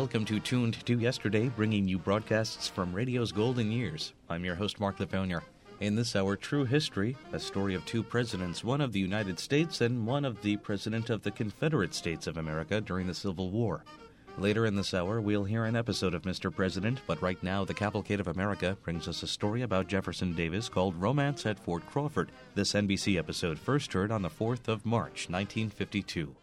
Welcome to Tuned to Yesterday, bringing you broadcasts from radio's golden years. I'm your host, Mark Lefonier. In this hour, True History, a story of two presidents, one of the United States and one of the President of the Confederate States of America during the Civil War. Later in this hour, we'll hear an episode of Mr. President, but right now, the Cavalcade of America brings us a story about Jefferson Davis called Romance at Fort Crawford. This NBC episode first heard on the 4th of March, 1952.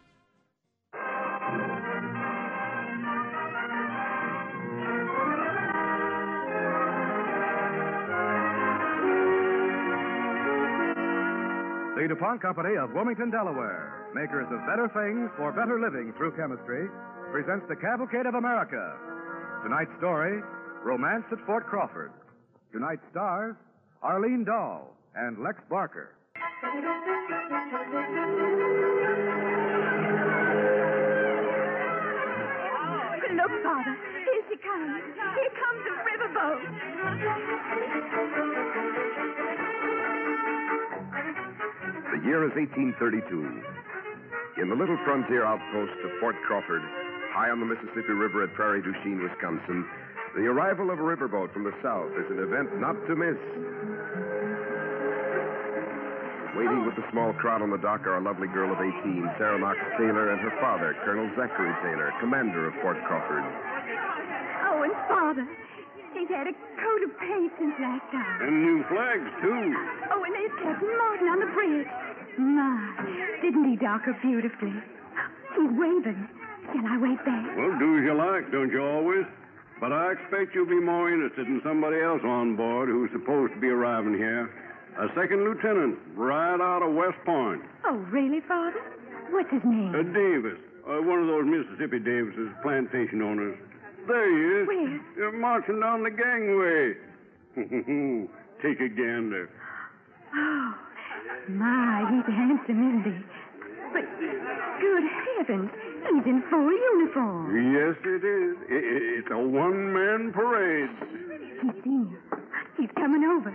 The DuPont Company of Wilmington, Delaware, makers of better things for better living through chemistry, presents the Cavalcade of America. Tonight's story, Romance at Fort Crawford. Tonight's stars, Arlene Dahl and Lex Barker. Look, Father, here she comes. Here comes the riverboat. The year is 1832. In the little frontier outpost of Fort Crawford, high on the Mississippi River at Prairie du Chien, Wisconsin, the arrival of a riverboat from the south is an event not to miss. Waiting with the small crowd on the dock are a lovely girl of 18, Sarah Knox Taylor, and her father, Colonel Zachary Taylor, commander of Fort Crawford. Oh, and Father, he's had a coat of paint since last time. And new flags, too. Oh, and there's Captain Martin on the bridge. My, didn't he dock her beautifully? He's waving. Shall I wave back? Well, do as you like, don't you always? But I expect you'll be more interested in somebody else on board who's supposed to be arriving here. A second lieutenant, right out of West Point. Oh, really, Father? What's his name? Davis. One of those Mississippi Davises, plantation owners. There he is. Where? You're marching down the gangway. Take a gander. Oh, my, he's handsome, isn't he? But, good heavens, he's in full uniform. Yes, it is. It's a one-man parade. He's seen you. He's coming over.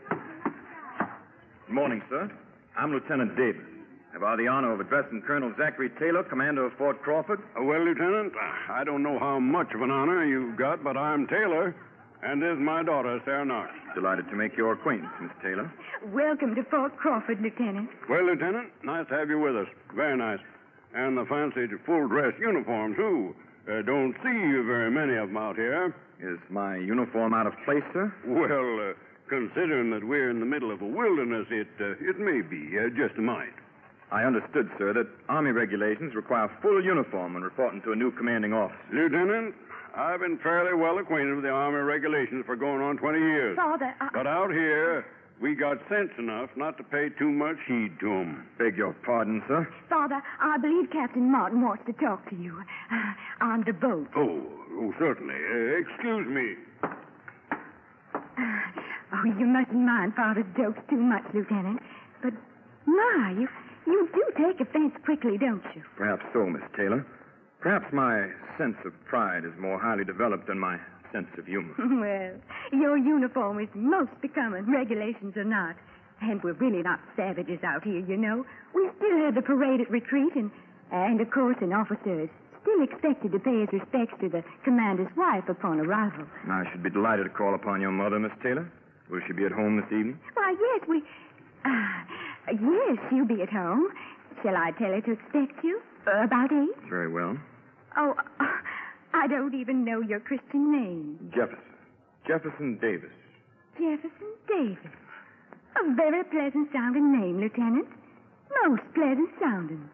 Good morning, sir. I'm Lieutenant Davis. Have I the honor of addressing Colonel Zachary Taylor, commander of Fort Crawford? Well, Lieutenant, I don't know how much of an honor you've got, but I'm Taylor, and there's my daughter, Sarah Knox. Delighted to make your acquaintance, Miss Taylor. Welcome to Fort Crawford, Lieutenant. Well, Lieutenant, nice to have you with us. Very nice. And the fancied full-dress uniform, too. Don't see very many of them out here. Is my uniform out of place, sir? Well, considering that we're in the middle of a wilderness, it may be, just a mite. I understood, sir, that Army regulations require full uniform when reporting to a new commanding officer. Lieutenant, I've been fairly well acquainted with the Army regulations for going on 20 years. Father, But out here, we got sense enough not to pay too much heed to them. Beg your pardon, sir? Father, I believe Captain Martin wants to talk to you. On the boat. Oh, certainly. Excuse me. Oh, you mustn't mind Father's jokes too much, Lieutenant. But, my, you do take offense quickly, don't you? Perhaps so, Miss Taylor. Perhaps my sense of pride is more highly developed than my sense of humor. Well, your uniform is most becoming, regulations or not. And we're really not savages out here, you know. We still have the parade at retreat, and of course, an officer is still expected to pay his respects to the commander's wife upon arrival. I should be delighted to call upon your mother, Miss Taylor. Will she be at home this evening? Why, yes, yes, she'll be at home. Shall I tell her to expect you? About 8? Very well. Oh, I don't even know your Christian name. Jefferson. Jefferson Davis. Jefferson Davis. A very pleasant-sounding name, Lieutenant. Most pleasant-sounding.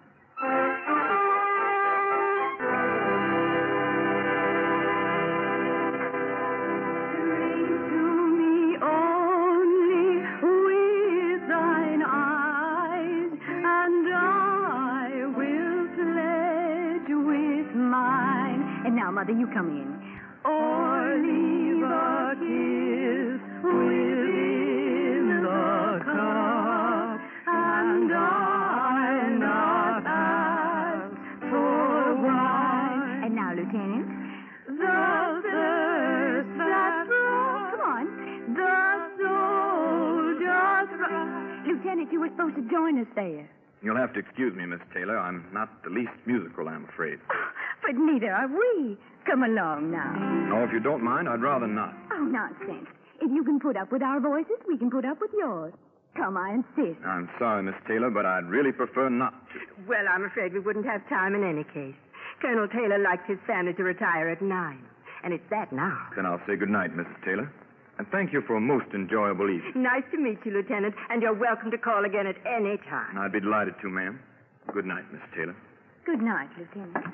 Now, Mother, you come in. Or leave a kiss within the cup, and I'll not ask for wine. And now, Lieutenant, the thirst that come on, the soldiers. Lieutenant, you were supposed to join us there. You'll have to excuse me, Miss Taylor. I'm not the least musical, I'm afraid. but neither are we. Come along now. No, if you don't mind, I'd rather not. Oh, nonsense. If you can put up with our voices, we can put up with yours. Come, I insist. I'm sorry, Miss Taylor, but I'd really prefer not to. Well, I'm afraid we wouldn't have time in any case. Colonel Taylor liked his family to retire at 9. And it's that now. Then I'll say good night, Mrs. Taylor. And thank you for a most enjoyable evening. Nice to meet you, Lieutenant, and you're welcome to call again at any time. I'd be delighted to, ma'am. Good night, Miss Taylor. Good night, Lieutenant.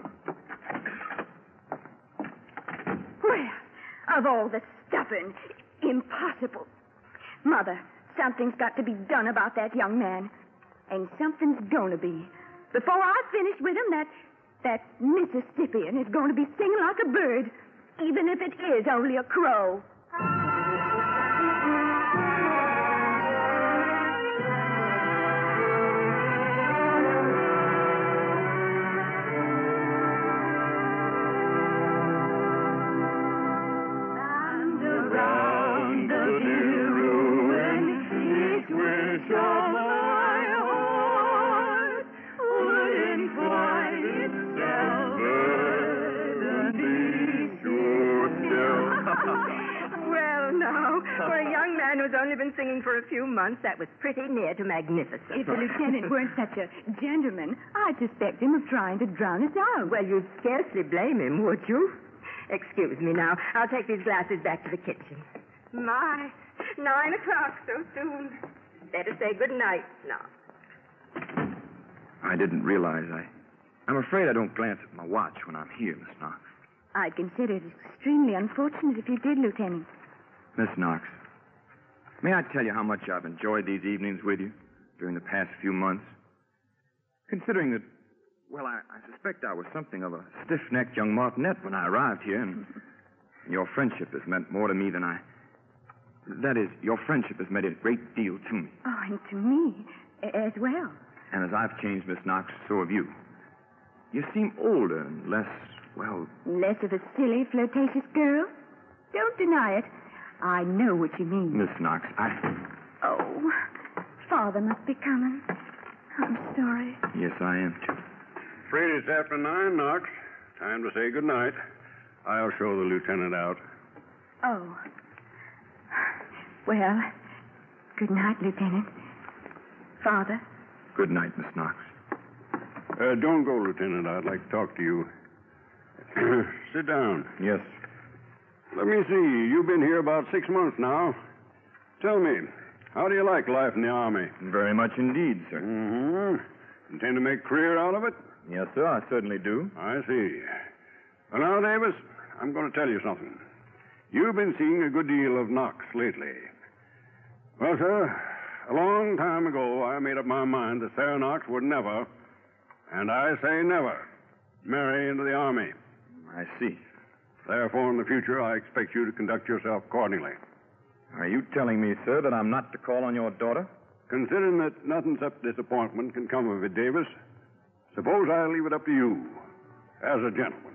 Well, of all the stubborn, impossible. Mother, something's got to be done about that young man. And something's going to be. Before I finish with him, that Mississippian is going to be singing like a bird, even if it is only a crow. And around the dear ruin, each wish of my heart would entwine itself and be sure still. Well, now, for a young man who's only been singing for a few months, that was pretty near to magnificent. If the lieutenant weren't such a gentleman, I'd suspect him of trying to drown us out. Well, you'd scarcely blame him, would you? Excuse me now. I'll take these glasses back to the kitchen. My, 9 o'clock so soon. Better say good night now. I didn't realize I'm afraid I don't glance at my watch when I'm here, Miss Knox. I'd consider it extremely unfortunate if you did, Lieutenant. Miss Knox, may I tell you how much I've enjoyed these evenings with you during the past few months? Considering that, well, I suspect I was something of a stiff-necked young martinet when I arrived here, and your friendship has meant more to me than That is, your friendship has meant a great deal to me. Oh, and to me as well. And as I've changed, Miss Knox, so have you. You seem older and less, well... Less of a silly, flirtatious girl? Don't deny it. I know what you mean. Miss Knox, Oh, Father must be coming. I'm sorry. Yes, I am, too. Afraid it's after 9, Knox. Time to say good night. I'll show the lieutenant out. Oh. Well, good night, Lieutenant. Father. Good night, Miss Knox. Don't go, Lieutenant. I'd like to talk to you. Sit down. Yes. Let me see. You've been here about 6 months now. Tell me, how do you like life in the Army? Very much indeed, sir. Mm-hmm. Intend to make a career out of it? Yes, sir, I certainly do. I see. Well, now, Davis, I'm going to tell you something. You've been seeing a good deal of Knox lately. Well, sir, a long time ago, I made up my mind that Sarah Knox would never, and I say never, marry into the Army. I see. Therefore, in the future, I expect you to conduct yourself accordingly. Are you telling me, sir, that I'm not to call on your daughter? Considering that nothing except disappointment can come of it, Davis, suppose I leave it up to you, as a gentleman.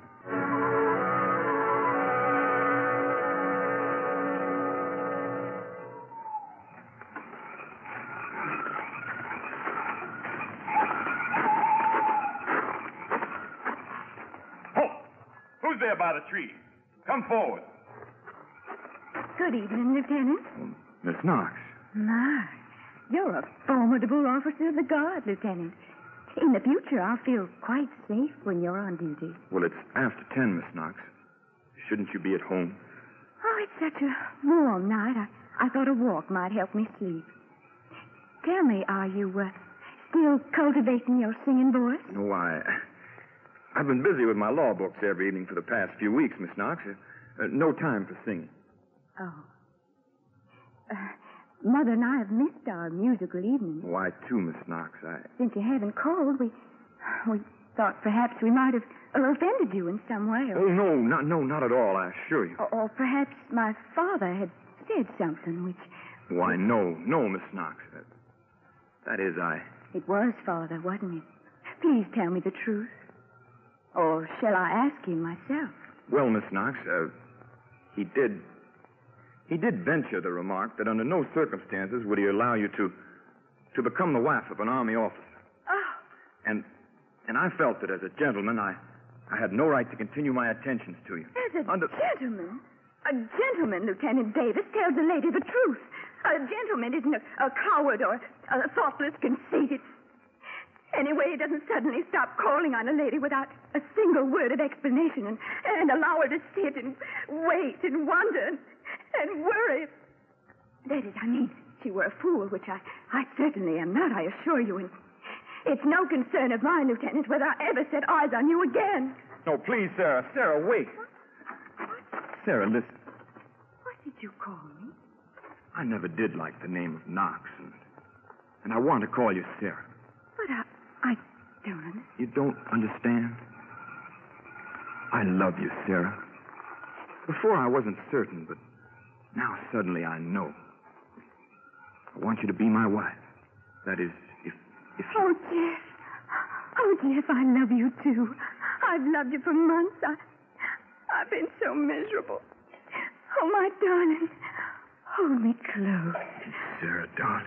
Who's there by the tree? Come forward. Good evening, Lieutenant. Miss Knox. My, you're a formidable officer of the guard, Lieutenant. In the future, I'll feel quite safe when you're on duty. Well, it's after 10, Miss Knox. Shouldn't you be at home? Oh, it's such a warm night. I thought a walk might help me sleep. Tell me, are you still cultivating your singing voice? No, I've been busy with my law books every evening for the past few weeks, Miss Knox. No time for singing. Oh. Mother and I have missed our musical evenings. Oh, I too, Miss Knox. Since you haven't called, we thought perhaps we might have offended you in some way. Oh, no, not at all, I assure you. Or perhaps my father had said something which... Why, no, Miss Knox. That is, It was Father, wasn't it? Please tell me the truth. Or shall I ask him myself? Well, Miss Knox, he did venture the remark that under no circumstances would he allow you to become the wife of an Army officer. Oh. And I felt that as a gentleman, I had no right to continue my attentions to you. As a gentleman, Lieutenant Davis, tells a lady the truth. A gentleman isn't a coward or a thoughtless, conceited. Anyway, he doesn't suddenly stop calling on a lady without a single word of explanation and allow her to sit and wait and wonder and worry. That is, I mean, if she were a fool, which I certainly am not, I assure you. And it's no concern of mine, Lieutenant, whether I ever set eyes on you again. No, please, Sarah. Sarah, wait. Sarah, listen. What did you call me? I never did like the name of Knox, and I want to call you Sarah. But I don't understand. You don't understand? I love you, Sarah. Before I wasn't certain, but now suddenly I know. I want you to be my wife. That is, if you... Oh, Jeff. Oh, Jeff, I love you, too. I've loved you for months. I've been so miserable. Oh, my darling. Hold me close. Sarah, darling.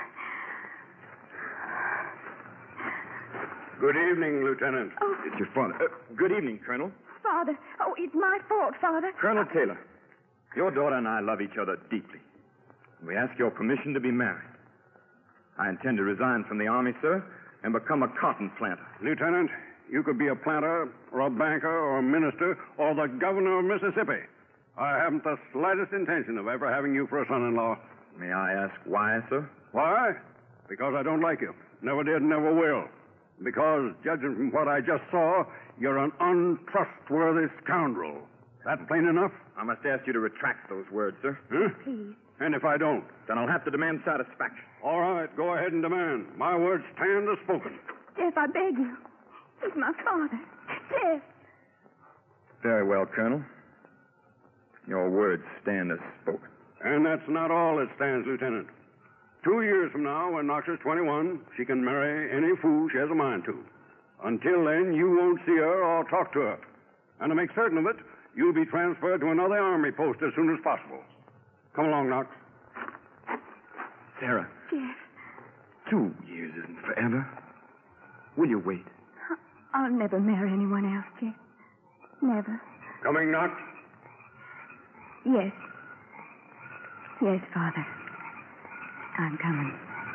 Good evening, Lieutenant. Oh, It's your father. Good evening, Colonel. Father. Oh, it's my fault, Father. Colonel Taylor, your daughter and I love each other deeply. We ask your permission to be married. I intend to resign from the Army, sir, and become a cotton planter. Lieutenant, you could be a planter or a banker or a minister or the governor of Mississippi. I haven't the slightest intention of ever having you for a son-in-law. May I ask why, sir? Why? Because I don't like you. Never did, never will. Because, judging from what I just saw, you're an untrustworthy scoundrel. That plain enough? I must ask you to retract those words, sir. Huh? Please. And if I don't? Then I'll have to demand satisfaction. All right, go ahead and demand. My words stand as spoken. Jeff, I beg you. He's my father. Jeff. Very well, Colonel. Your words stand as spoken. And that's not all that stands, Lieutenant. 2 years from now, when Knox is 21, she can marry any fool she has a mind to. Until then, you won't see her or talk to her. And to make certain of it, you'll be transferred to another Army post as soon as possible. Come along, Knox. Sarah, Jeff, 2 years isn't forever. Will you wait? I'll never marry anyone else, Jeff. Never. Coming, Knox? Yes. Yes, Father. I'm coming.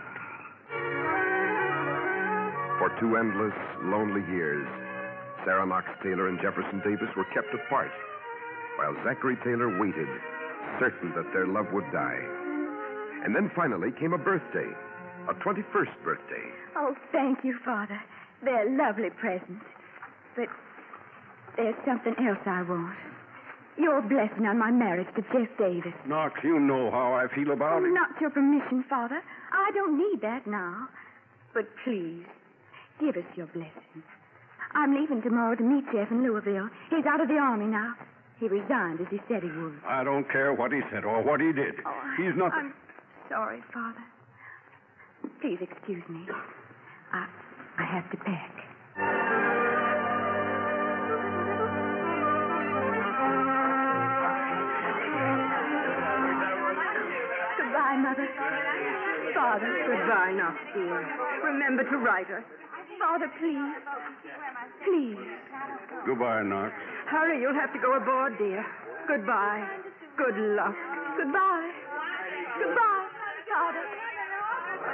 For 2 endless, lonely years, Sarah Knox Taylor and Jefferson Davis were kept apart, while Zachary Taylor waited, certain that their love would die. And then finally came a birthday, a 21st birthday. Oh, thank you, Father. They're lovely presents. But there's something else I want. Your blessing on my marriage to Jeff Davis. Knox, you know how I feel about Oh, it. not your permission, Father. I don't need that now. But please, give us your blessing. I'm leaving tomorrow to meet Jeff in Louisville. He's out of the Army now. He resigned as he said he would. I don't care what he said or what he did. Oh, He's not... I'm sorry, Father. Please excuse me. I have to pack. Goodbye, Mother. Father. Goodbye, Knox, dear. Remember to write her. Father, please. Please. Goodbye, Knox. Hurry, you'll have to go aboard, dear. Goodbye. Good luck. Goodbye. Goodbye, Father.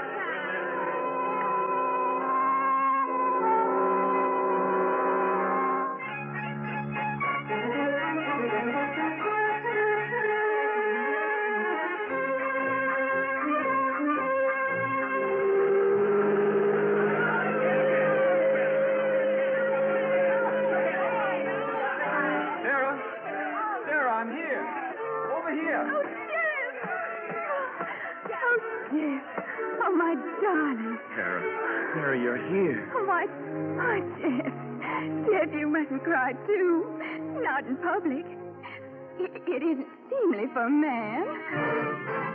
Sarah, I'm here. Over here. Oh, Jeff. Oh, Jeff. Oh, my darling. Sarah, you're here. Oh, my Jeff. Jeff, you mustn't cry, too. Not in public. It isn't seemly for a man.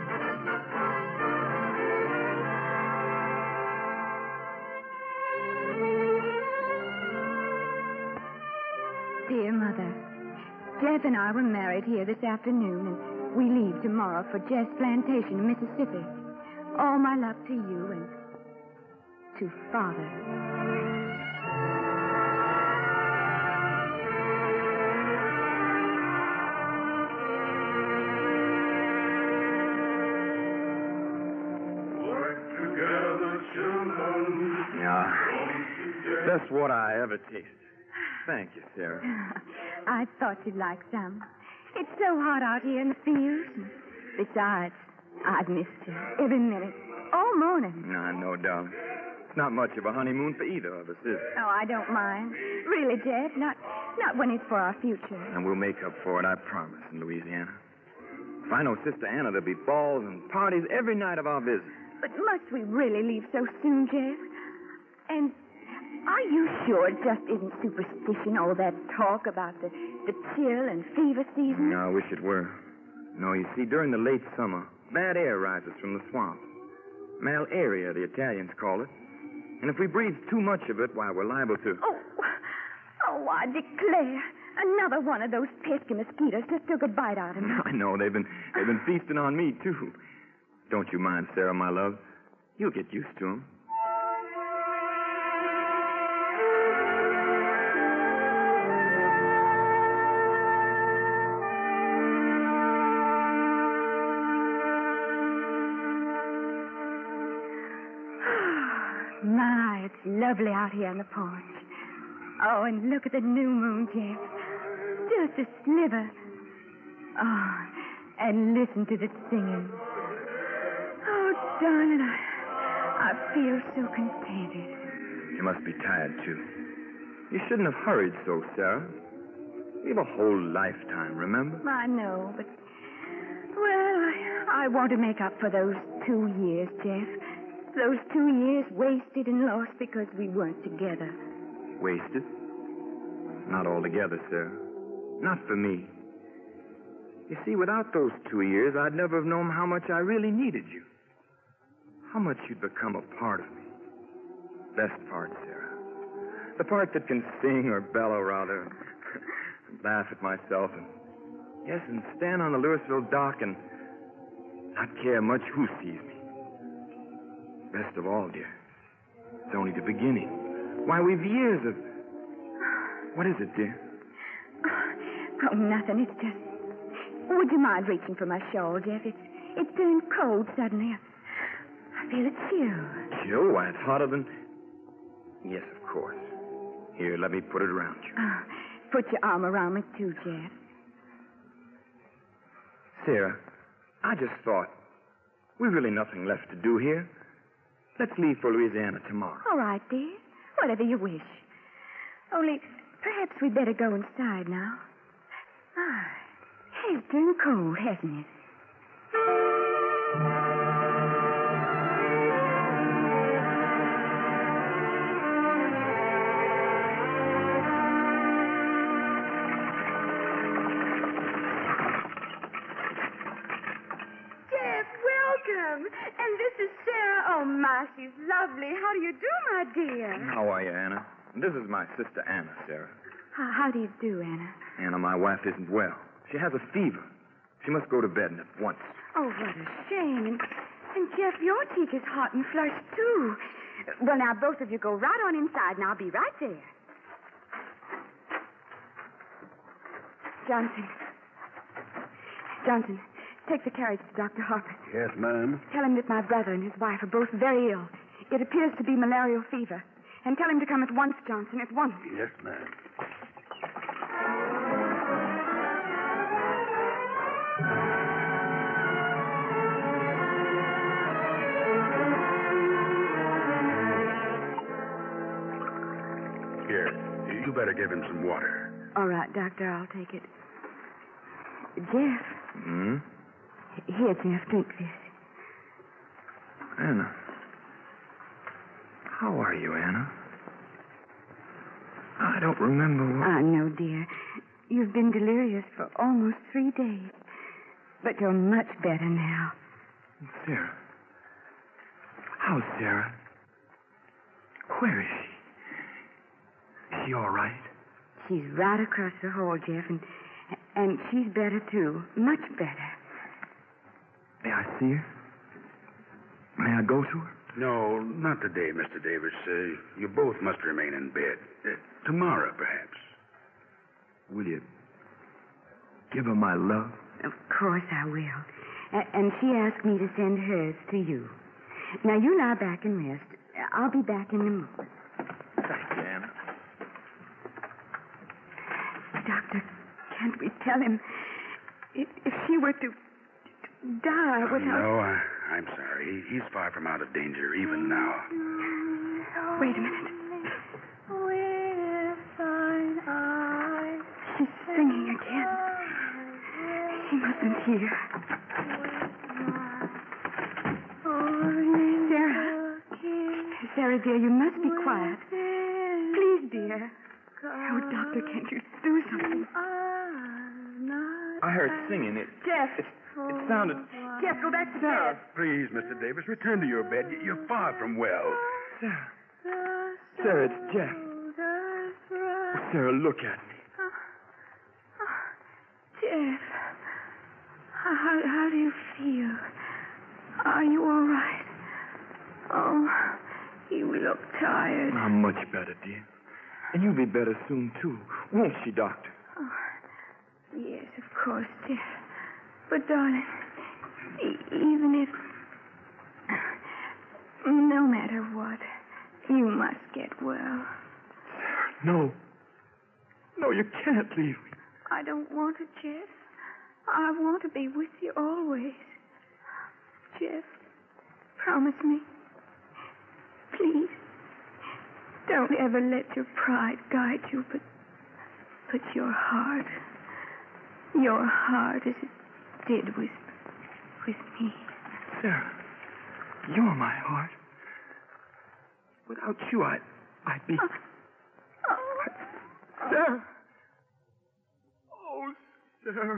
Dear Mother, Jeff and I were married here this afternoon, and we leave tomorrow for Jeff's plantation in Mississippi. All my love to you and to Father. best water I ever tasted. Thank you, Sarah. I thought you'd like some. It's so hot out here in the fields. Besides, I've missed you every minute, all morning. I know, darling. It's not much of a honeymoon for either of us, is it? Oh, I don't mind. Really, Jeff, not when it's for our future. And we'll make up for it, I promise, in Louisiana. If I know Sister Anna, there'll be balls and parties every night of our visit. But must we really leave so soon, Jeff? And are you sure it just isn't superstition, all that talk about the chill and fever season? No, I wish it were. No, you see, during the late summer, bad air rises from the swamp. Malaria, the Italians call it. And if we breathe too much of it, why, we're liable to... Oh, I declare. Another one of those pesky mosquitoes just took a bite out of me. I know. They've been feasting on me, too. Don't you mind, Sarah, my love. You'll get used to them. My, it's lovely out here on the porch. Oh, and look at the new moon, Jeff. Just a sliver. Oh, and listen to the singing. Oh, darling, I feel so contented. You must be tired, too. You shouldn't have hurried so, Sarah. We have a whole lifetime, remember? I know, but... Well, I want to make up for those 2 years, Jeff. Those 2 years wasted and lost because we weren't together. Wasted? Not altogether, Sarah. Not for me. You see, without those 2 years, I'd never have known how much I really needed you. How much you'd become a part of me. Best part, Sarah. The part that can sing or bellow, rather, and laugh at myself, and stand on the Louisville dock and not care much who sees me. Best of all, dear, it's only the beginning. Why, we've years of... What is it, dear? Oh, nothing. It's just... Would you mind reaching for my shawl, Jeff? It's turned cold suddenly. I feel a chill. Chill? Why, it's hotter than... Yes, of course. Here, let me put it around you. Put your arm around me, too, Jeff. Sarah, I just thought, we've really nothing left to do here. Let's leave for Louisiana tomorrow. All right, dear. Whatever you wish. Only, perhaps we'd better go inside now. It's turned cold, hasn't it? Jeff, welcome. And this is Sarah. Oh, my, she's lovely. How do you do, my dear? How are you, Anna? This is my sister, Anna, Sarah. How do you do, Anna? Anna, my wife isn't well. She has a fever. She must go to bed at once. Oh, what a shame. And Jeff, your cheek is hot and flushed, too. Well, now, both of you go right on inside, and I'll be right there. Johnson, take the carriage to Dr. Harper. Yes, ma'am. Tell him that my brother and his wife are both very ill. It appears to be malarial fever. And tell him to come at once, Johnson, at once. Yes, ma'am. Here, you better give him some water. All right, Doctor, I'll take it. Jeff. Hmm? Here, Jeff, drink this. Anna. How are you, Anna? I don't remember what... I know, dear. You've been delirious for almost 3 days. But you're much better now. Sarah. How's Sarah? Where is she? Is she all right? She's right across the hall, Jeff, and she's better, too. Much better. May I see her? May I go to her? No, not today, Mr. Davis. You both must remain in bed. Tomorrow, perhaps. Will you give her my love? Of course I will. And she asked me to send hers to you. Now, you lie back and rest. I'll be back in a moment. Thank you, Anna. tell him. If she were to die without... No, I'm sorry. He's far from out of danger, even now. Wait a minute. She's singing again. He mustn't hear. Sarah, dear, you must be quiet. Please, dear. Oh, Doctor, can't you do something? I heard singing. Jeff. It sounded... Jeff, go back to Sarah, bed. please, Mr. Davis, return to your bed. You're far from well. Sarah, it's Jeff. Oh, Sarah, look at me. Jeff, how do you feel? Are you all right? Oh, you look tired. I'm much better, dear. And you'll be better soon, too. Won't she, Doctor? Oh, yes, of course, Jeff. But, darling, even if... No matter what, you must get well. Sarah, no. No, you can't leave me. I don't want to, Jeff. I want to be with you always. Jeff, promise me. Please. Don't ever let your pride guide you, but your heart. Your heart as it did with me. Sarah, you're my heart. Without you, I'd be... Sarah! Oh, Sarah.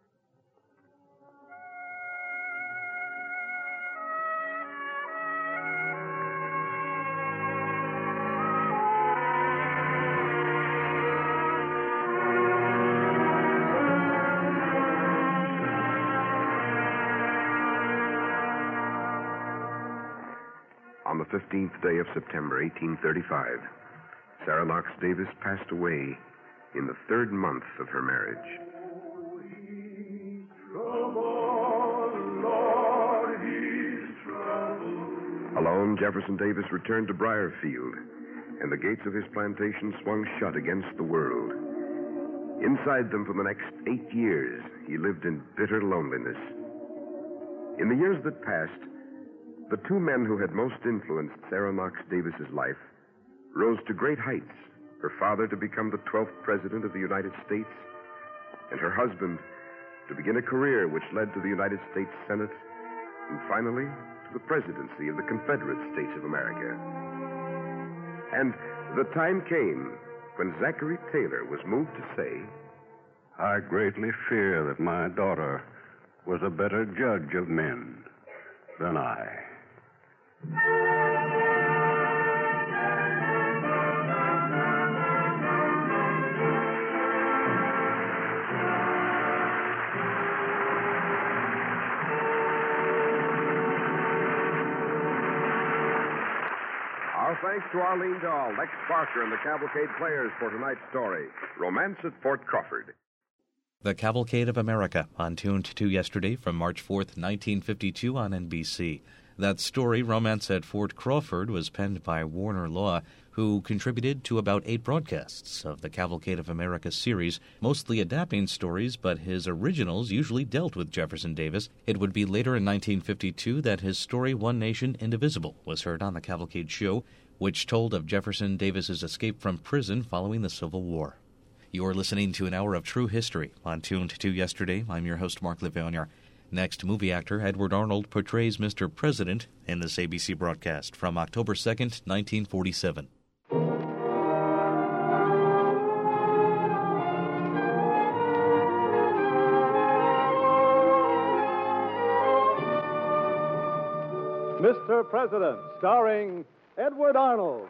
On the 15th day of September, 1835, Sarah Knox Davis passed away in the third month of her marriage. Alone, Jefferson Davis returned to Briarfield, and the gates of his plantation swung shut against the world. Inside them for the next 8 years, he lived in bitter loneliness. In the years that passed, the two men who had most influenced Sarah Knox Davis's life rose to great heights. Her father to become the 12th President of the United States, and her husband to begin a career which led to the United States Senate, and finally to the presidency of the Confederate States of America. And the time came when Zachary Taylor was moved to say, I greatly fear that my daughter was a better judge of men than I. Our thanks to Arlene Dahl, Lex Barker, and the Cavalcade Players for tonight's story, Romance at Fort Crawford. The Cavalcade of America, on Tuned to Yesterday from March 4th, 1952 on NBC. That story, Romance at Fort Crawford, was penned by Warner Law, who contributed to about 8 broadcasts of the Cavalcade of America series, mostly adapting stories, but his originals usually dealt with Jefferson Davis. It would be later in 1952 that his story, One Nation, Indivisible, was heard on the Cavalcade show, which told of Jefferson Davis's escape from prison following the Civil War. You're listening to an hour of true history on Tuned to Yesterday. I'm your host, Mark Levonier. Next, movie actor Edward Arnold portrays Mr. President in this ABC broadcast from October 2nd, 1947. Mr. President, starring Edward Arnold.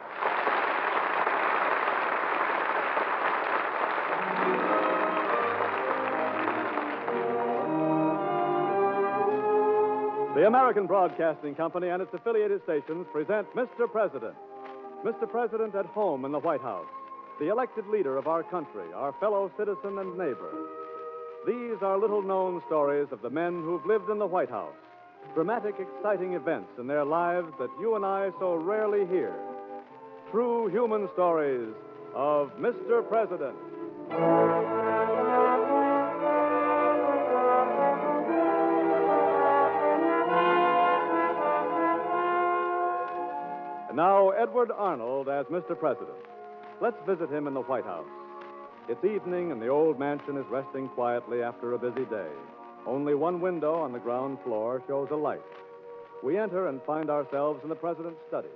The American Broadcasting Company and its affiliated stations present Mr. President. Mr. President at home in the White House, the elected leader of our country, our fellow citizen and neighbor. These are little-known stories of the men who've lived in the White House, dramatic, exciting events in their lives that you and I so rarely hear. True human stories of Mr. President. Lord Arnold as Mr. President. Let's visit him in the White House. It's evening, and the old mansion is resting quietly after a busy day. Only one window on the ground floor shows a light. We enter and find ourselves in the President's study.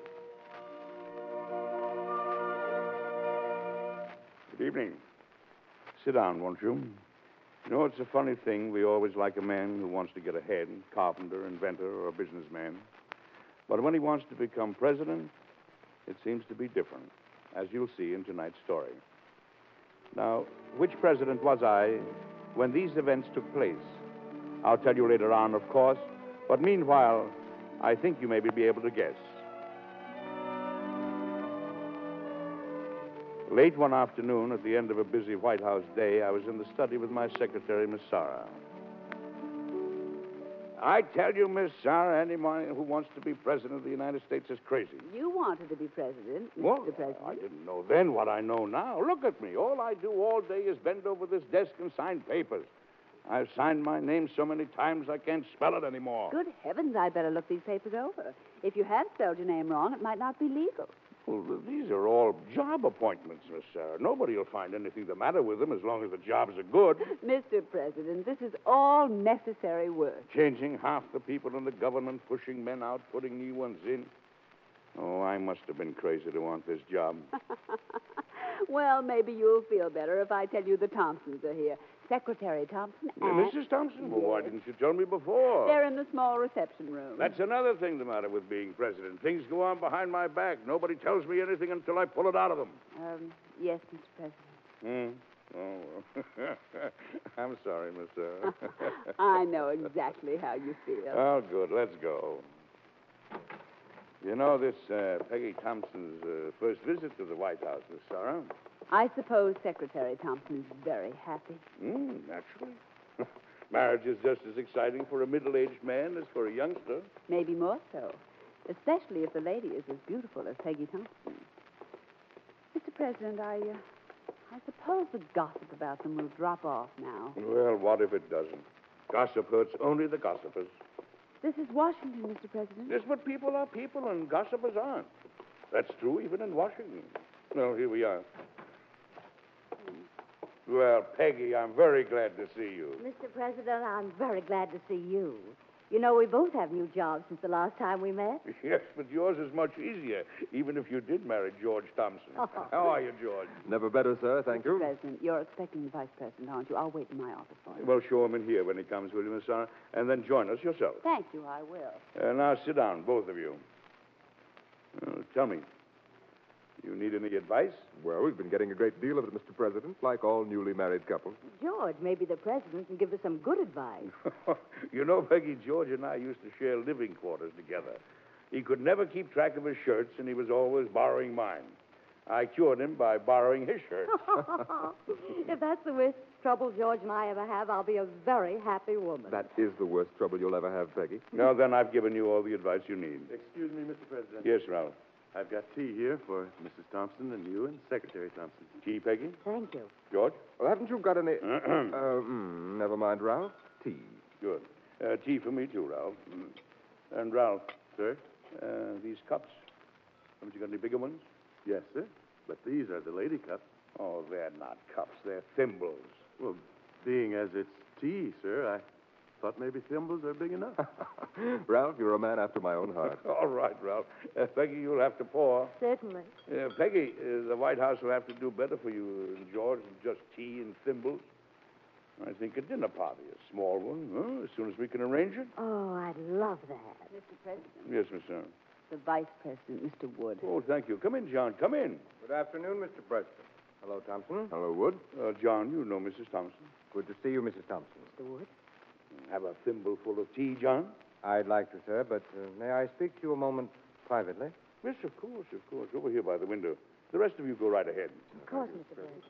Good evening. Sit down, won't you? You know, it's a funny thing. We always like a man who wants to get ahead, carpenter, inventor, or a businessman. But when he wants to become president, it seems to be different, as you'll see in tonight's story. Now, which president was I when these events took place? I'll tell you later on, of course, but meanwhile, I think you may be able to guess. Late one afternoon, at the end of a busy White House day, I was in the study with my secretary, Miss Sarah. I tell you, Miss Sarah, anyone who wants to be president of the United States is crazy. You wanted to be president, Mr. Well, President. I didn't know then what I know now. Look at me. All I do all day is bend over this desk and sign papers. I've signed my name so many times I can't spell it anymore. Good heavens, I'd better look these papers over. If you have spelled your name wrong, it might not be legal. Well, these are all job appointments, Miss Sarah. Nobody will find anything the matter with them as long as the jobs are good. Mr. President, this is all necessary work. Changing half the people in the government, pushing men out, putting new ones in. Oh, I must have been crazy to want this job. Well, maybe you'll feel better if I tell you the Thompsons are here. Secretary Thompson and... Mrs. Thompson? Well, why didn't you tell me before? They're in the small reception room. That's another thing the matter with being president. Things go on behind my back. Nobody tells me anything until I pull it out of them. Yes, Mr. President. Oh, well. I'm sorry, Miss Sarah. I know exactly how you feel. Oh, good. Let's go. You know, this Peggy Thompson's first visit to the White House, Miss Sarah. I suppose Secretary Thompson is very happy. Naturally. Marriage is just as exciting for a middle-aged man as for a youngster. Maybe more so, especially if the lady is as beautiful as Peggy Thompson. Mr. President, I suppose the gossip about them will drop off now. Well, what if it doesn't? Gossip hurts only the gossipers. This is Washington, Mr. President. Yes, but people are people and gossipers aren't. That's true even in Washington. Well, here we are. Well, Peggy, I'm very glad to see you. Mr. President, I'm very glad to see you. You know, we both have new jobs since the last time we met. Yes, but yours is much easier, even if you did marry George Thompson. How are you, George? Never better, sir. Thank you. Mr. President, you're expecting the Vice President, aren't you? I'll wait in my office for you. Well, show him in here when he comes, will you, Miss Sarah? And then join us yourself. Thank you, I will. Now, sit down, both of you. Tell me, you need any advice? Well, we've been getting a great deal of it, Mr. President, like all newly married couples. George, maybe the President can give us some good advice. You know, Peggy, George and I used to share living quarters together. He could never keep track of his shirts, and he was always borrowing mine. I cured him by borrowing his shirts. If that's the worst trouble George and I ever have, I'll be a very happy woman. That is the worst trouble you'll ever have, Peggy. Now, then, I've given you all the advice you need. Excuse me, Mr. President. Yes, Ralph. I've got tea here for Mrs. Thompson and you and Secretary Thompson. Tea, Peggy? Thank you. George? Well, haven't you got any... never mind, Ralph. Tea. Good. Tea for me, too, Ralph. And, Ralph. Sir? These cups. Haven't you got any bigger ones? Yes, sir. But these are the lady cups. Oh, they're not cups. They're thimbles. Well, being as it's tea, sir, I thought maybe thimbles are big enough. Ralph, you're a man after my own heart. All right, Ralph. Peggy, you'll have to pour. Certainly. Peggy, the White House will have to do better for you and George than just tea and thimbles. I think a dinner party, a small one, as soon as we can arrange it. Oh, I'd love that. Mr. President. Yes, Miss Sarah. The Vice President, Mr. Wood. Oh, thank you. Come in, John. Come in. Good afternoon, Mr. President. Hello, Thompson. Hello, Wood. John, you know Mrs. Thompson. Good to see you, Mrs. Thompson. Mr. Wood. Have a thimbleful of tea, John? I'd like to, sir, but may I speak to you a moment privately? Yes, of course, of course. Over here by the window. The rest of you go right ahead. Of course, Mr. President.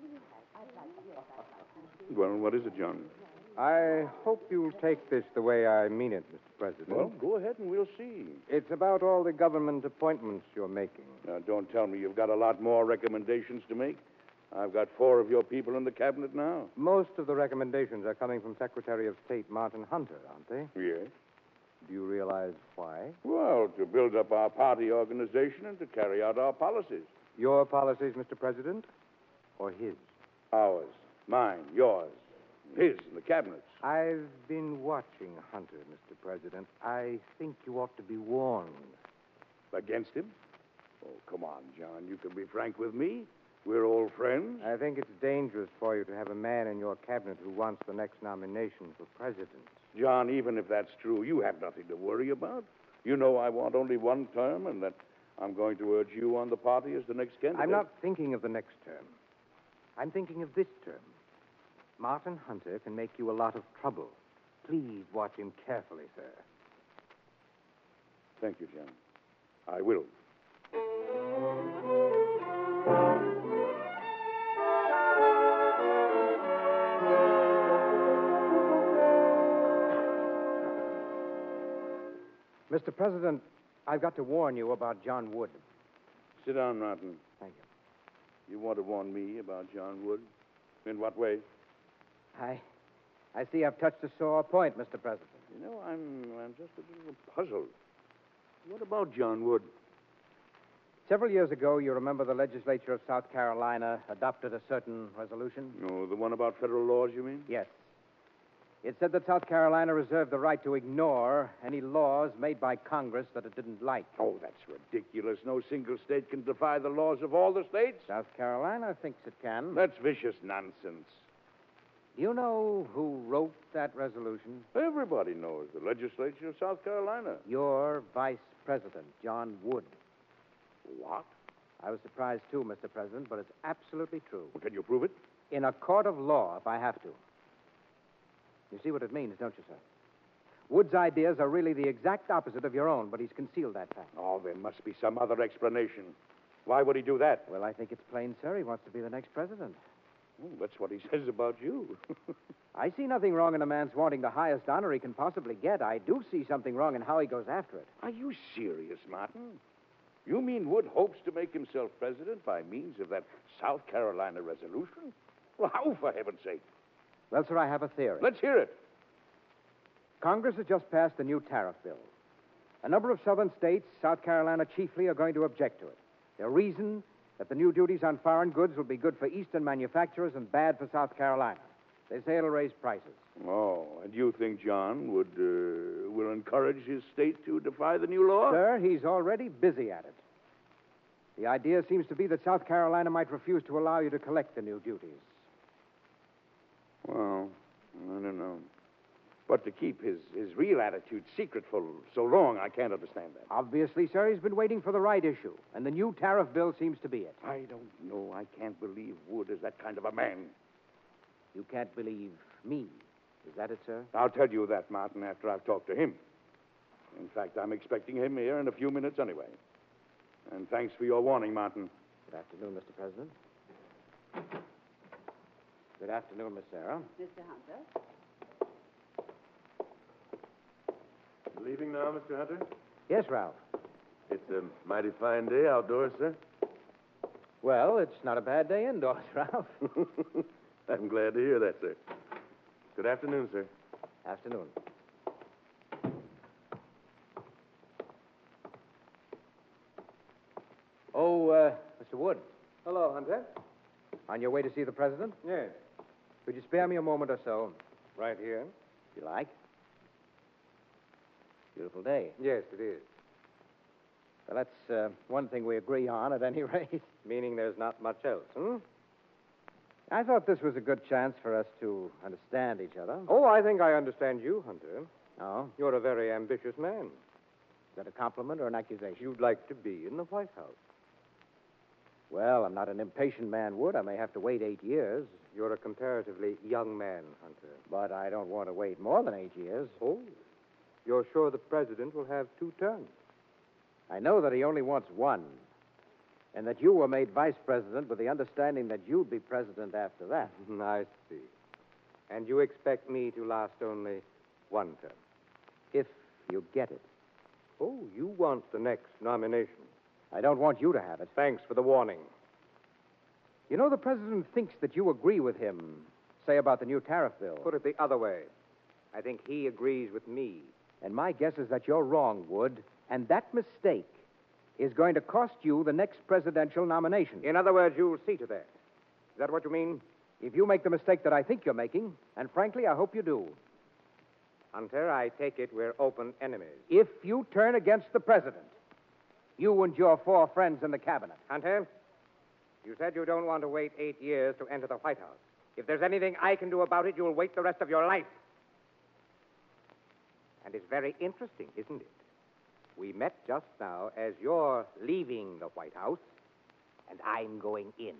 Well, what is it, John? I hope you'll take this the way I mean it, Mr. President. Well, go ahead and we'll see. It's about all the government appointments you're making. Now, don't tell me you've got a lot more recommendations to make. I've got 4 of your people in the cabinet now. Most of the recommendations are coming from Secretary of State Martin Hunter, aren't they? Yes. Do you realize why? Well, to build up our party organization and to carry out our policies. Your policies, Mr. President, or his? Ours. Mine. Yours. His in the cabinets. I've been watching Hunter, Mr. President. I think you ought to be warned. Against him? Oh, come on, John. You can be frank with me. We're old friends. I think it's dangerous for you to have a man in your cabinet who wants the next nomination for president. John, even if that's true, you have nothing to worry about. You know I want only one term and that I'm going to urge you on the party as the next candidate. I'm not thinking of the next term. I'm thinking of this term. Martin Hunter can make you a lot of trouble. Please watch him carefully, sir. Thank you, John. I will. Mr. President, I've got to warn you about John Wood. Sit down, Martin. Thank you. You want to warn me about John Wood? In what way? I see I've touched a sore point, Mr. President. You know, I'm just a little puzzled. What about John Wood? Several years ago, you remember the legislature of South Carolina adopted a certain resolution? Oh, the one about federal laws, you mean? Yes. It said that South Carolina reserved the right to ignore any laws made by Congress that it didn't like. Oh, that's ridiculous. No single state can defy the laws of all the states. South Carolina thinks it can. That's vicious nonsense. Do you know who wrote that resolution? Everybody knows. The legislature of South Carolina. Your vice president, John Wood. What? I was surprised, too, Mr. President, but it's absolutely true. Well, can you prove it? In a court of law, if I have to. You see what it means, don't you, sir? Wood's ideas are really the exact opposite of your own, but he's concealed that fact. Oh, there must be some other explanation. Why would he do that? Well, I think it's plain, sir. He wants to be the next president. Oh, that's what he says about you. I see nothing wrong in a man's wanting the highest honor he can possibly get. I do see something wrong in how he goes after it. Are you serious, Martin? You mean Wood hopes to make himself president by means of that South Carolina resolution? Well, how, for heaven's sake? Well, sir, I have a theory. Let's hear it. Congress has just passed the new tariff bill. A number of southern states, South Carolina chiefly, are going to object to it. Their reason that the new duties on foreign goods will be good for eastern manufacturers and bad for South Carolina. They say it'll raise prices. Oh, and you think John will encourage his state to defy the new law? Sir, he's already busy at it. The idea seems to be that South Carolina might refuse to allow you to collect the new duties. Well, I don't know. But to keep his real attitude secret for so long, I can't understand that. Obviously, sir, he's been waiting for the right issue, and the new tariff bill seems to be it. I don't know. I can't believe Wood is that kind of a man. You can't believe me. Is that it, sir? I'll tell you that, Martin, after I've talked to him. In fact, I'm expecting him here in a few minutes anyway. And thanks for your warning, Martin. Good afternoon, Mr. President. Good afternoon, Miss Sarah. Mr. Hunter. Leaving now, Mr. Hunter? Yes, Ralph. It's a mighty fine day outdoors, sir. Well, it's not a bad day indoors, Ralph. I'm glad to hear that, sir. Good afternoon, sir. Afternoon. Oh, Mr. Wood. Hello, Hunter. On your way to see the president? Yes. Could you spare me a moment or so? Right here? If you like. Beautiful day. Yes, it is. Well, that's one thing we agree on, at any rate. Meaning there's not much else, hmm? I thought this was a good chance for us to understand each other. Oh, I think I understand you, Hunter. Oh? You're a very ambitious man. Is that a compliment or an accusation? You'd like to be in the White House. Well, I'm not an impatient man, Wood. I may have to wait 8 years. You're a comparatively young man, Hunter. But I don't want to wait more than 8 years. Oh? You're sure the president will have 2 terms? I know that he only wants one. And that you were made vice president with the understanding that you'd be president after that. I see. And you expect me to last only 1 term? If you get it. Oh, you want the next nomination. I don't want you to have it. Thanks for the warning. You know, the president thinks that you agree with him, say, about the new tariff bill. Put it the other way. I think he agrees with me And my guess is that you're wrong, Wood. And that mistake is going to cost you the next presidential nomination. In other words, you'll see to that. Is that what you mean? If you make the mistake that I think you're making, and frankly, I hope you do. Hunter, I take it we're open enemies. If you turn against the president, you and your 4 friends in the cabinet. Hunter, you said you don't want to wait 8 years to enter the White House. If there's anything I can do about it, you'll wait the rest of your life. And it's very interesting, isn't it? We met just now as you're leaving the White House, and I'm going in.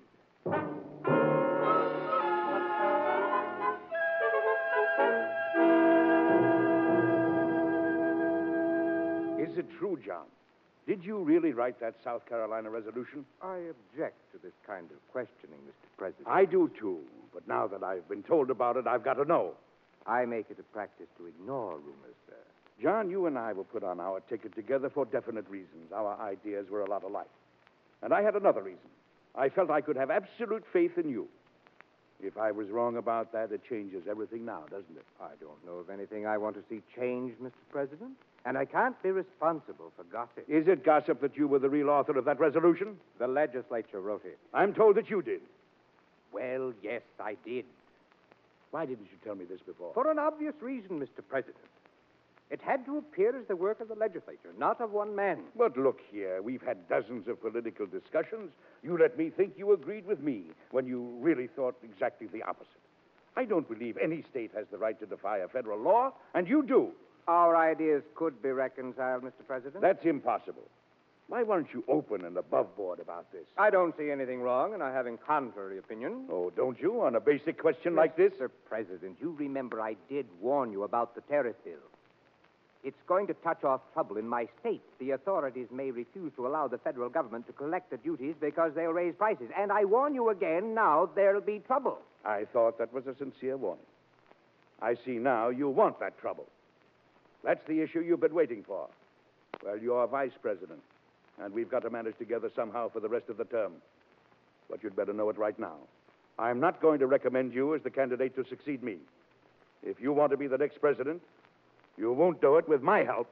Is it true, John? Did you really write that South Carolina resolution? I object to this kind of questioning, Mr. President. I do, too. But now that I've been told about it, I've got to know. I make it a practice to ignore rumors, sir. John, you and I were put on our ticket together for definite reasons. Our ideas were a lot alike. And I had another reason. I felt I could have absolute faith in you. If I was wrong about that, it changes everything now, doesn't it? I don't know of anything I want to see changed, Mr. President. And I can't be responsible for gossip. Is it gossip that you were the real author of that resolution? The legislature wrote it. I'm told that you did. Well, yes, I did. Why didn't you tell me this before? For an obvious reason, Mr. President. It had to appear as the work of the legislature, not of one man. But look here, we've had dozens of political discussions. You let me think you agreed with me when you really thought exactly the opposite. I don't believe any state has the right to defy a federal law, and you do. Our ideas could be reconciled, Mr. President. That's impossible. Why weren't you open and above board about this? I don't see anything wrong in our having contrary opinion. Oh, don't you, on a basic question like this? Mr. President, you remember I did warn you about the tariff bill. It's going to touch off trouble in my state. The authorities may refuse to allow the federal government to collect the duties because they'll raise prices. And I warn you again, now there'll be trouble. I thought that was a sincere warning. I see now you want that trouble. That's the issue you've been waiting for. Well, you're vice president, and we've got to manage together somehow for the rest of the term. But you'd better know it right now. I'm not going to recommend you as the candidate to succeed me. If you want to be the next president, you won't do it with my help.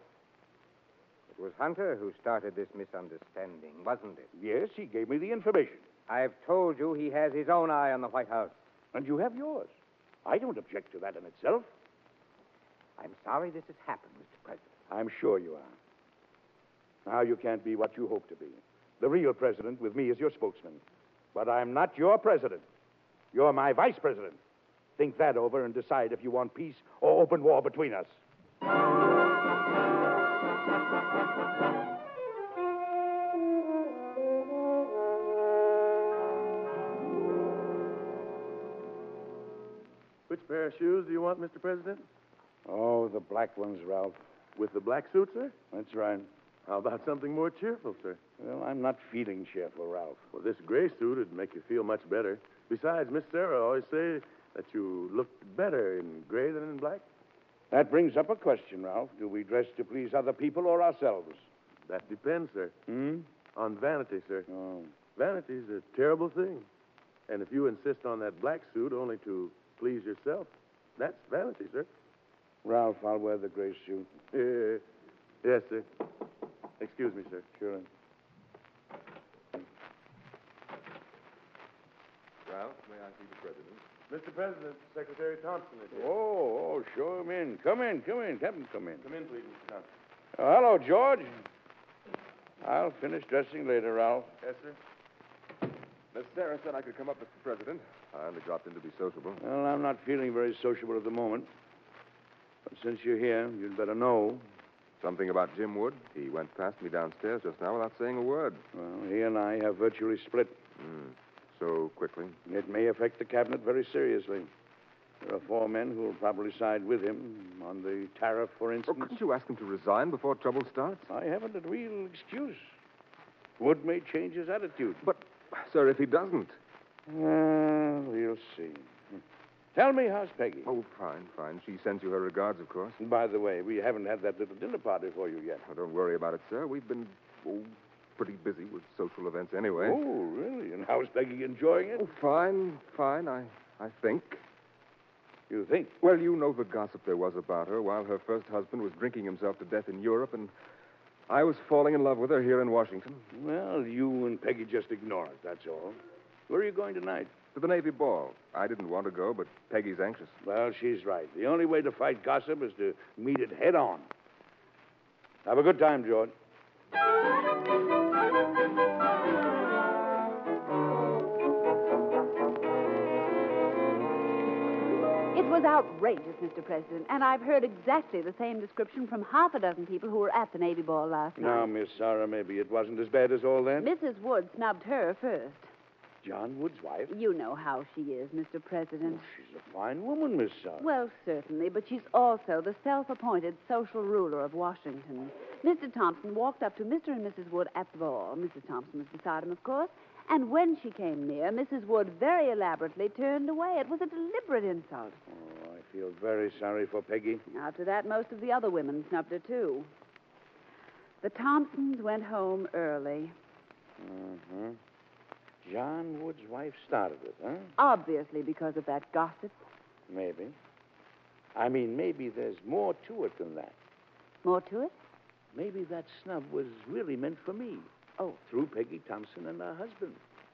It was Hunter who started this misunderstanding, wasn't it? Yes, he gave me the information. I've told you he has his own eye on the White House. And you have yours. I don't object to that in itself. I'm sorry this has happened, Mr. President. I'm sure you are. Now you can't be what you hope to be. The real president with me as your spokesman. But I'm not your president. You're my vice president. Think that over and decide if you want peace or open war between us. Which pair of shoes do you want, Mr. President? Oh, the black ones, Ralph. With the black suit, sir? That's right. How about something more cheerful, sir? Well, I'm not feeling cheerful, Ralph. Well, this gray suit would make you feel much better. Besides, Miss Sarah always say that you look better in gray than in black. That brings up a question, Ralph. Do we dress to please other people or ourselves? That depends, sir. Hmm? On vanity, sir. Oh. Vanity's a terrible thing. And if you insist on that black suit only to please yourself, that's vanity, sir. Ralph, I'll wear the gray suit. Yes, sir. Excuse me, sir. Sure. Ralph, may I see the president? Mr. President, Secretary Thompson is here. Oh, show him in. Come in. Captain, come in. Come in, please, Mr. Thompson. Oh, hello, George. I'll finish dressing later, Ralph. Yes, sir. Miss Sarah said I could come up, Mr. President. I only dropped in to be sociable. Well, I'm not feeling very sociable at the moment. But since you're here, you'd better know. Something about Jim Wood? He went past me downstairs just now without saying a word. Well, he and I have virtually split. So quickly? It may affect the cabinet very seriously. There are 4 men who will probably side with him on the tariff, for instance. Oh, couldn't you ask him to resign before trouble starts? I haven't a real excuse. Wood may change his attitude. But, sir, if he doesn't... We'll see. Tell me, how's Peggy? Oh, fine. She sends you her regards, of course. By the way, we haven't had that little dinner party for you yet. Oh, don't worry about it, sir. We've been, pretty busy with social events anyway. Oh, really? And how's Peggy enjoying it? Oh, fine, I think. You think? Well, you know the gossip there was about her while her first husband was drinking himself to death in Europe, and I was falling in love with her here in Washington. Well, you and Peggy just ignore it, that's all. Where are you going tonight? To the Navy ball. I didn't want to go, but Peggy's anxious. Well, she's right. The only way to fight gossip is to meet it head on. Have a good time, George. It was outrageous, Mr. President, and I've heard exactly the same description from half a dozen people who were at the Navy ball last Now, night. Miss Sarah, maybe it wasn't as bad as all that. Mrs. Wood snubbed her first. John Wood's wife? You know how she is, Mr. President. She's a fine woman, Miss Sarah. Well, certainly, but she's also the self-appointed social ruler of Washington. Mr. Thompson walked up to Mr. and Mrs. Wood at the ball. Mrs. Thompson was beside him, of course, and when she came near, Mrs. Wood very elaborately turned away. It was a deliberate insult. Oh, I feel very sorry for Peggy. After that, most of the other women snubbed her, too. The Thompsons went home early. Mm-hmm. John Wood's wife started it, huh? Obviously because of that gossip. Maybe. I mean, maybe there's more to it than that. More to it? Maybe that snub was really meant for me. Oh. Through Peggy Thompson and her husband.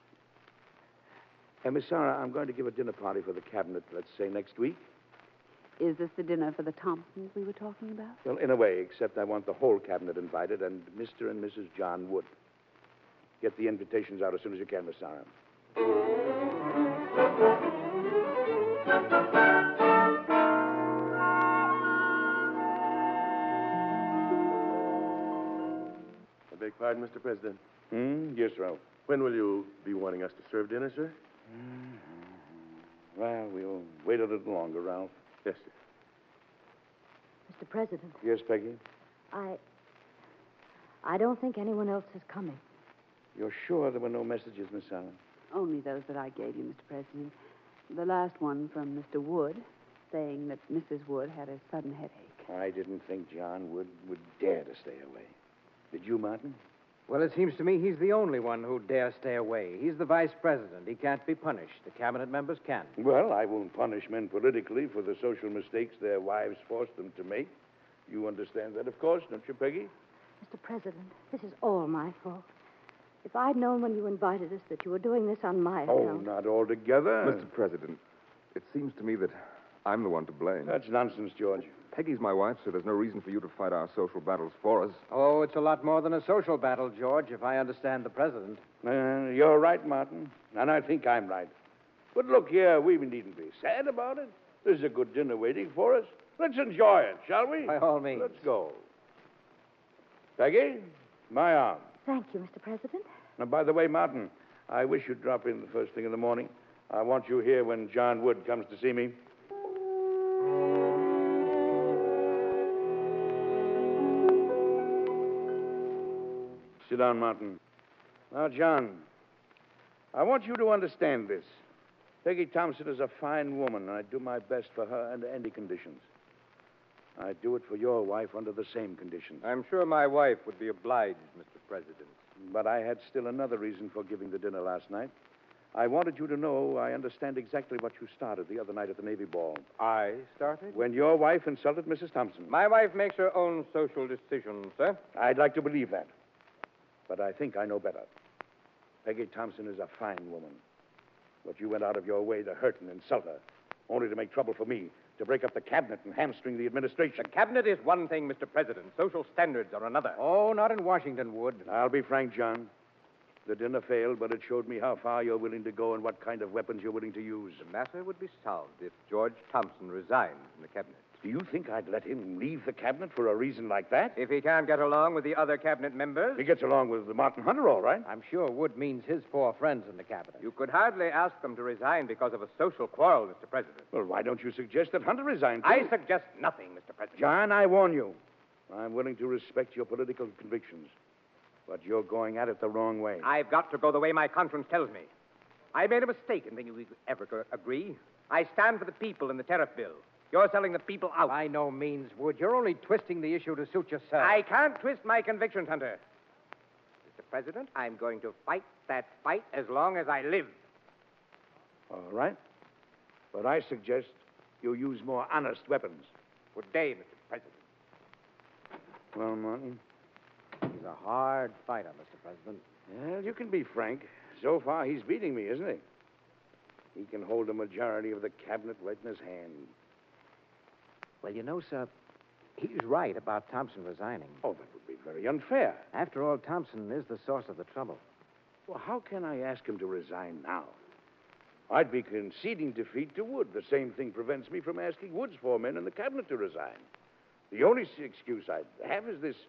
Hey, Miss Sarah, I'm going to give a dinner party for the cabinet, let's say, next week. Is this the dinner for the Thompsons we were talking about? Well, in a way, except I want the whole cabinet invited and Mr. and Mrs. John Wood. Get the invitations out as soon as you can, Miss Sarah. I beg pardon, Mr. President. Yes, Ralph. When will you be wanting us to serve dinner, sir? Well, we'll wait a little longer, Ralph. Yes, sir. Mr. President, Yes, Peggy? I don't think anyone else is coming. You're sure there were no messages, Miss Sarah? Only those that I gave you, Mr. President. The last one from Mr. Wood, saying that Mrs. Wood had a sudden headache. I didn't think John would dare to stay away. Did you, Martin? Well, it seems to me he's the only one who dare stay away. He's the vice president. He can't be punished. The cabinet members can. Well, I won't punish men politically for the social mistakes their wives forced them to make. You understand that, of course, don't you, Peggy? Mr. President, this is all my fault. If I'd known when you invited us that you were doing this on my Oh, account. not altogether. Mr. President, it seems to me that I'm the one to blame. That's nonsense, George. Peggy's my wife, so there's no reason for you to fight our social battles for us. Oh, it's a lot more than a social battle, George, if I understand the president. You're right, Martin. And I think I'm right. But look here, we needn't be sad about it. There's a good dinner waiting for us. Let's enjoy it, shall we? By all means. Let's go. Peggy, my arm. Thank you, Mr. President. Now, by the way, Martin, I wish you'd drop in the first thing in the morning. I want you here when John Wood comes to see me. Sit down, Martin. Now, John, I want you to understand this. Peggy Thompson is a fine woman, and I do my best for her under any conditions. I do it for your wife under the same conditions. I'm sure my wife would be obliged, Mr. President. But I had still another reason for giving the dinner last night. I wanted you to know I understand exactly what you started the other night at the Navy ball. I started? When your wife insulted Mrs. Thompson. My wife makes her own social decisions, sir. I'd like to believe that. But I think I know better. Peggy Thompson is a fine woman. But you went out of your way to hurt and insult her, only to make trouble for me, to break up the cabinet and hamstring the administration. The cabinet is one thing, Mr. President. Social standards are another. Oh, not in Washington, Wood. I'll be frank, John. The dinner failed, but it showed me how far you're willing to go and what kind of weapons you're willing to use. The matter would be solved if George Thompson resigned from the cabinet. Do you think I'd let him leave the cabinet for a reason like that? If he can't get along with the other cabinet members? He gets along with Martin Hunter, all right. I'm sure Wood means his 4 friends in the cabinet. You could hardly ask them to resign because of a social quarrel, Mr. President. Well, why don't you suggest that Hunter resign, too? I suggest nothing, Mr. President. John, I warn you. I'm willing to respect your political convictions, but you're going at it the wrong way. I've got to go the way my conscience tells me. I made a mistake in thinking we'd ever agree. I stand for the people in the tariff bill. You're selling the people out. By no means, Wood. You're only twisting the issue to suit yourself. I can't twist my convictions, Hunter. Mr. President, I'm going to fight that fight as long as I live. All right. But I suggest you use more honest weapons. Good day, Mr. President. Well, Martin? He's a hard fighter, Mr. President. Well, you can be frank. So far, he's beating me, isn't he? He can hold a majority of the cabinet right in his hand. Well, you know, sir, he's right about Thompson resigning. Oh, that would be very unfair. After all, Thompson is the source of the trouble. Well, how can I ask him to resign now? I'd be conceding defeat to Wood. The same thing prevents me from asking Wood's foremen in the cabinet to resign. The only excuse I have is this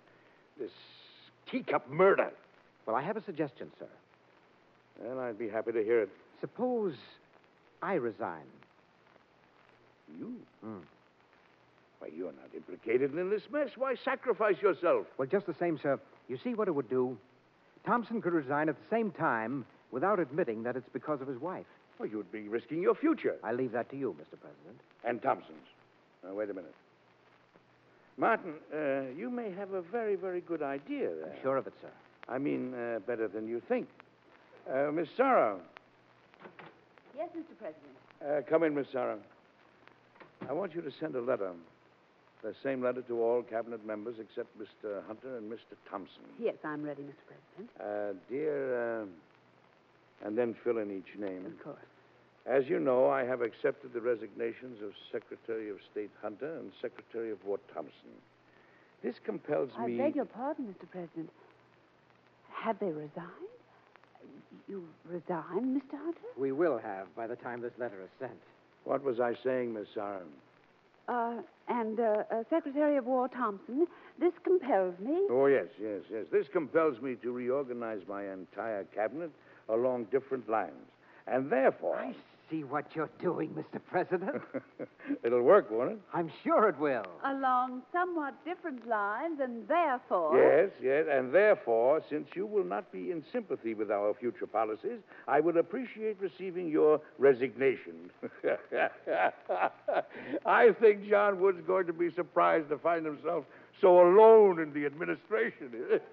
teacup murder. Well, I have a suggestion, sir. Well, I'd be happy to hear it. Suppose I resign. You? Why, you're not implicated in this mess. Why sacrifice yourself? Well, just the same, sir. You see what it would do? Thompson could resign at the same time without admitting that it's because of his wife. Well, you'd be risking your future. I leave that to you, Mr. President. And Thompson's. Now, wait a minute. Martin, you may have a very, very good idea there. I'm sure of it, sir. I mean, better than you think. Miss Sarah. Yes, Mr. President. Come in, Miss Sarah. I want you to send a letter. The same letter to all cabinet members except Mr. Hunter and Mr. Thompson. Yes, I'm ready, Mr. President. Dear, and then fill in each name. Of course. As you know, I have accepted the resignations of Secretary of State Hunter and Secretary of War Thompson. This compels me... I beg your pardon, Mr. President. Have they resigned? You resigned, Mr. Hunter? We will have by the time this letter is sent. What was I saying, Miss Sarah? And Secretary of War Thompson, this compels me... Oh, yes. This compels me to reorganize my entire cabinet along different lines. And therefore... I see what you're doing, Mr. President. It'll work, won't it? I'm sure it will. Along somewhat different lines, and therefore... Yes. And therefore, since you will not be in sympathy with our future policies, I would appreciate receiving your resignation. I think John Wood's going to be surprised to find himself so alone in the administration.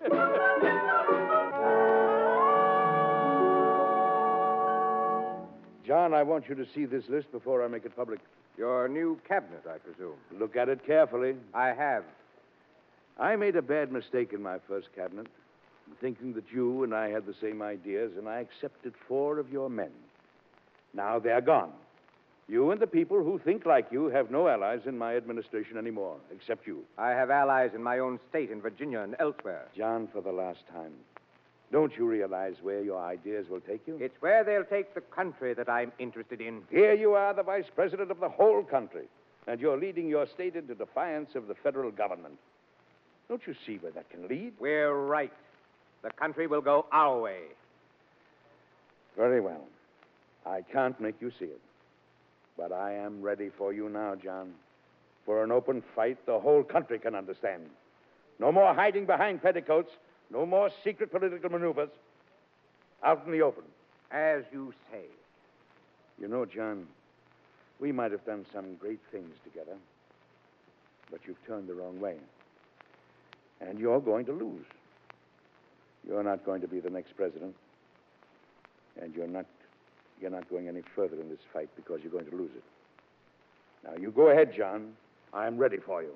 John, I want you to see this list before I make it public. Your new cabinet, I presume. Look at it carefully. I have. I made a bad mistake in my first cabinet, thinking that you and I had the same ideas, and I accepted 4 of your men. Now they're gone. You and the people who think like you have no allies in my administration anymore, except you. I have allies in my own state, in Virginia and elsewhere. John, for the last time, don't you realize where your ideas will take you? It's where they'll take the country that I'm interested in. Here you are, the vice president of the whole country, and you're leading your state into defiance of the federal government. Don't you see where that can lead? We're right. The country will go our way. Very well. I can't make you see it. But I am ready for you now, John. For an open fight the whole country can understand. No more hiding behind petticoats. No more secret political maneuvers. Out in the open. As you say. You know, John, we might have done some great things together. But you've turned the wrong way. And you're going to lose. You're not going to be the next president. And you're not going any further in this fight because you're going to lose it. Now, you go ahead, John. I'm ready for you.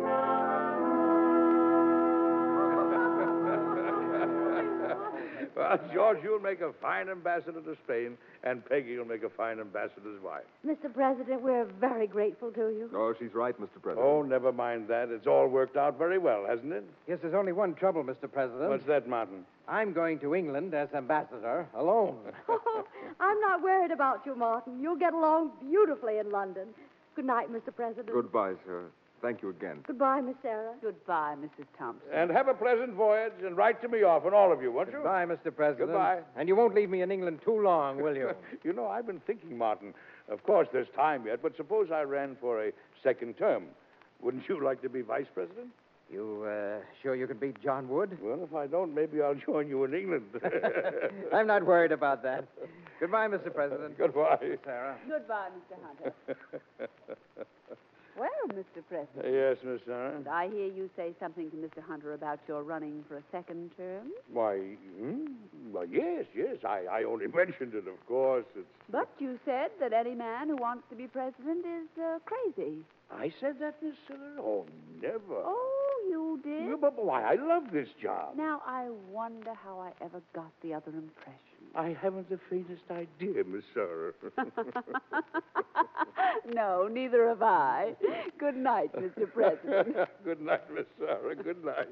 Well, George, you'll make a fine ambassador to Spain, and Peggy will make a fine ambassador's wife. Mr. President, we're very grateful to you. Oh, she's right, Mr. President. Oh, never mind that. It's all worked out very well, hasn't it? Yes, there's only one trouble, Mr. President. What's that, Martin? I'm going to England as ambassador alone. I'm not worried about you, Martin. You'll get along beautifully in London. Good night, Mr. President. Goodbye, sir. Thank you again. Goodbye, Miss Sarah. Goodbye, Mrs. Thompson. And have a pleasant voyage, and write to me often, all of you, won't you? Goodbye, Mr. President. Goodbye. And you won't leave me in England too long, will you? You know, I've been thinking, Martin. Of course, there's time yet, but suppose I ran for a second term. Wouldn't you like to be vice president? You sure you can beat John Wood? Well, if I don't, maybe I'll join you in England. I'm not worried about that. Goodbye, Mr. President. Goodbye. Sarah. Goodbye, Mr. Hunter. Well, Mr. President. Yes, Miss Sarah? Did I hear you say something to Mr. Hunter about your running for a second term? Why, well, yes. I only mentioned it, of course. But you said that any man who wants to be president is crazy. I said that, Miss Sarah? Oh, never. Oh, you did? Yeah, but why, I love this job. Now, I wonder how I ever got the other impression. I haven't the faintest idea, Miss Sarah. No, neither have I. Good night, Mr. President. Good night, Miss Sarah. Good night.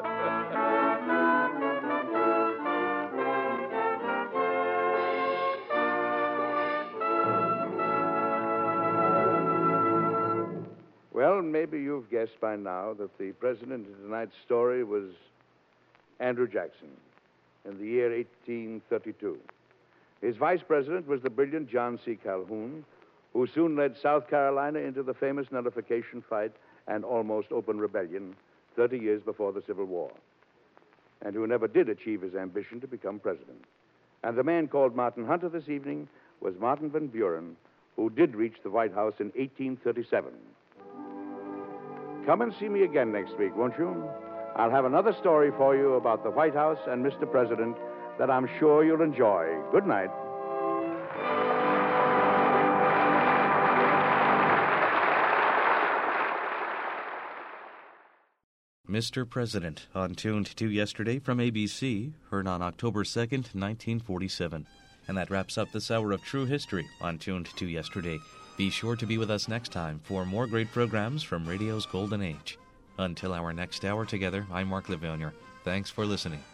Well, maybe you've guessed by now that the president of tonight's story was Andrew Jackson in the year 1832. His vice president was the brilliant John C. Calhoun, who soon led South Carolina into the famous nullification fight and almost open rebellion 30 years before the Civil War, and who never did achieve his ambition to become president. And the man called Martin Hunter this evening was Martin Van Buren, who did reach the White House in 1837. Come and see me again next week, won't you? I'll have another story for you about the White House and Mr. President that I'm sure you'll enjoy. Good night. Mr. President, on Tuned to Yesterday from ABC, heard on October 2nd, 1947. And that wraps up this hour of True History on Tuned to Yesterday. Be sure to be with us next time for more great programs from radio's golden age. Until our next hour together, I'm Mark Lavounier. Thanks for listening.